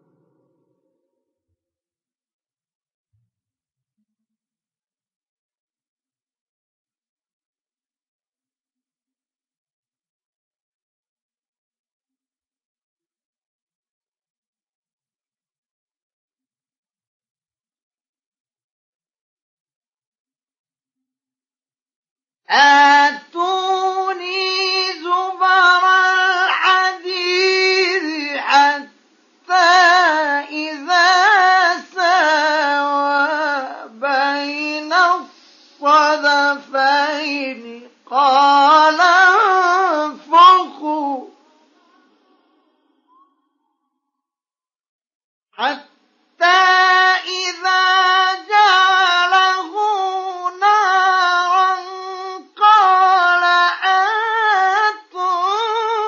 آتوني زبر الحديد حتى إذا ساوى بين الصدفين قال انفخوا حتى إذا جعله نارا قال أنتم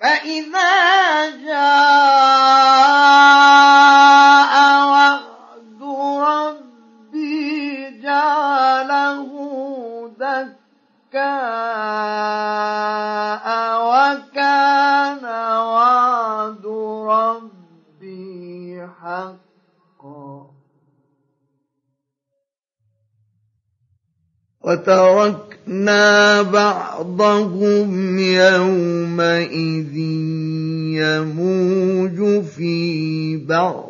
فإذا جاء وعد ربي جعله دكاء وكان وعد ربي حقا وتركنا بعضهم يومئذ يموج في بعض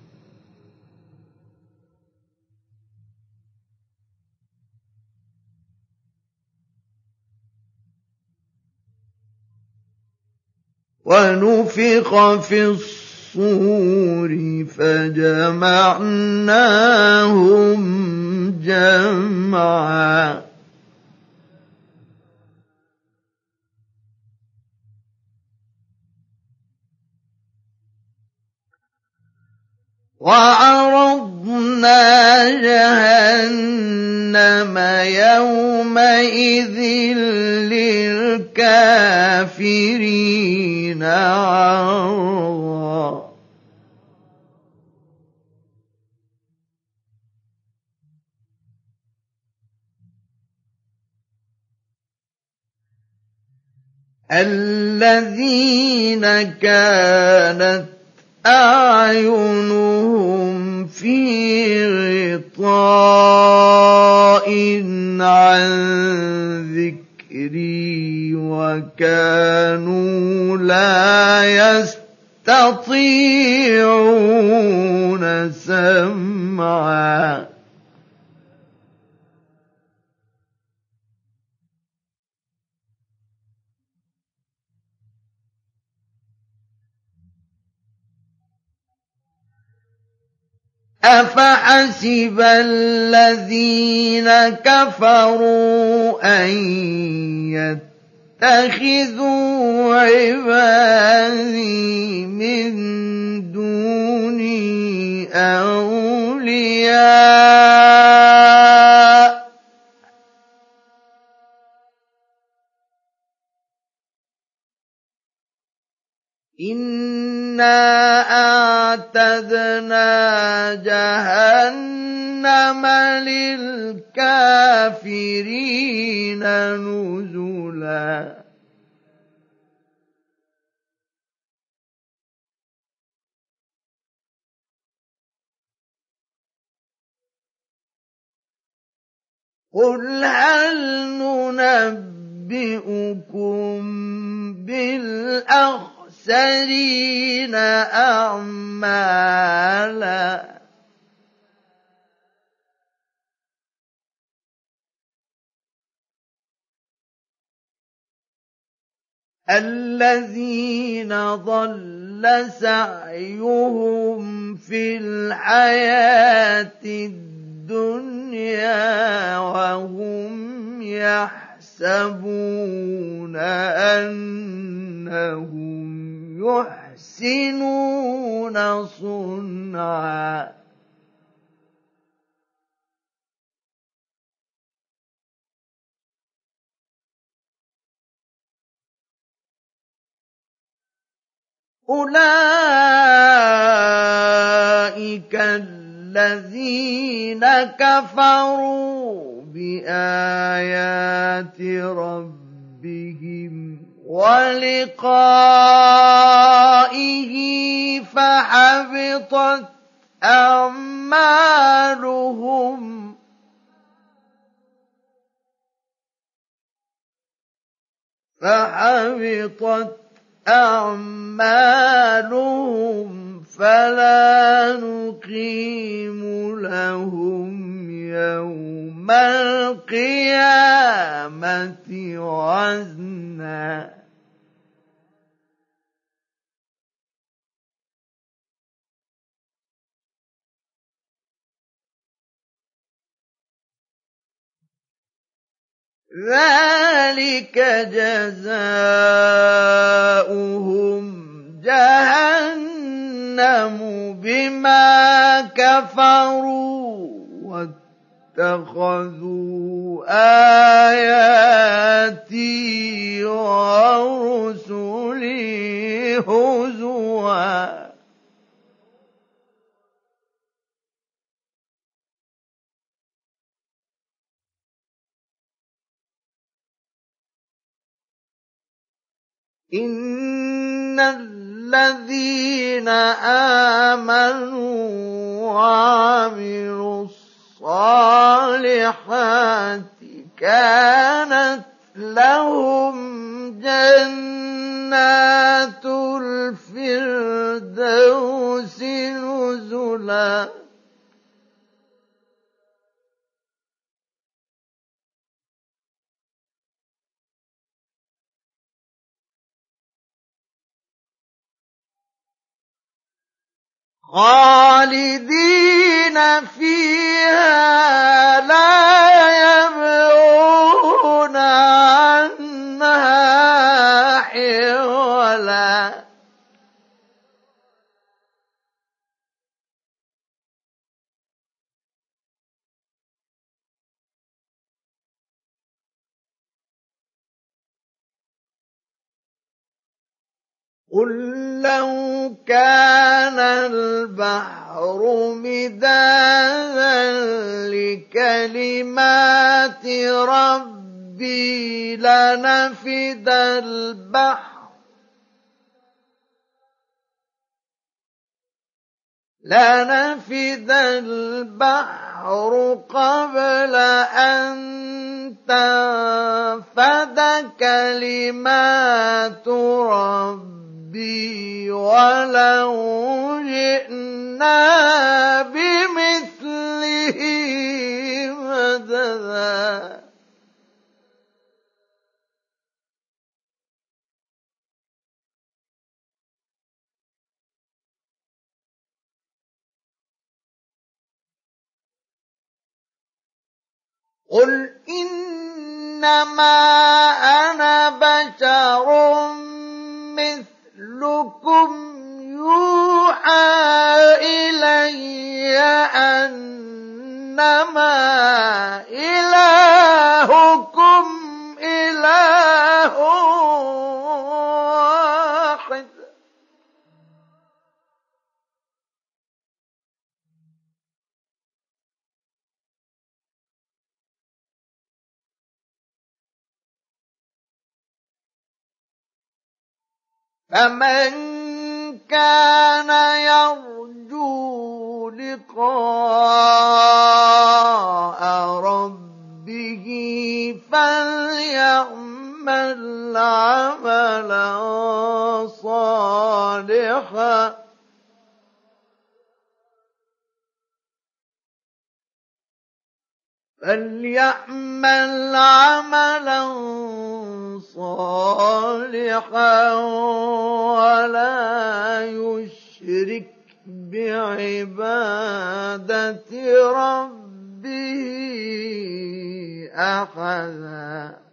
ونفخ في الصور فجمعناهم جمعا وعرضنا جهنم يومئذ للكافرين عرضا الذين كانت أعينهم في غطاء عن ذكري وكانوا لا يستطيعون سمعا أفحسب الذين كفروا أن يتخذوا عبادي من دوني أولياء إنا أعتدنا جهنم للكافرين نزلا قل هل ننبئكم بالأخسرين أعمالا الذين ضل سعيهم في الحياة الدنيا وهم يحسبون أنهم يحسنون صنعا أولئك الذين كفروا بآيات ربهم ولقائه فحبطت أعمالهم فلا نقيم لهم يوم القيامة وزنا ذلك جزاؤهم جهنم بما كفروا واتخذوا آياتي ورسلي لي هزوا إن الذين آمنوا وعملوا الصالحات كانت لهم جنات الفردوس نزلا خالدين فيها لا يبغون عنها حولا قل لو كان البحر مدادا لكلمات ربي لنفد البحر قبل أن تنفد كلمات ربي ولو جئنا بمثله مددا قل إنما أنا بشر مثلكم يوحى إلي أنما إلهكم إله واحد فمن كان يرجو لقاء ربه فليعمل عملا صالحا صالحا ولا يشرك بعبادة ربه أحدا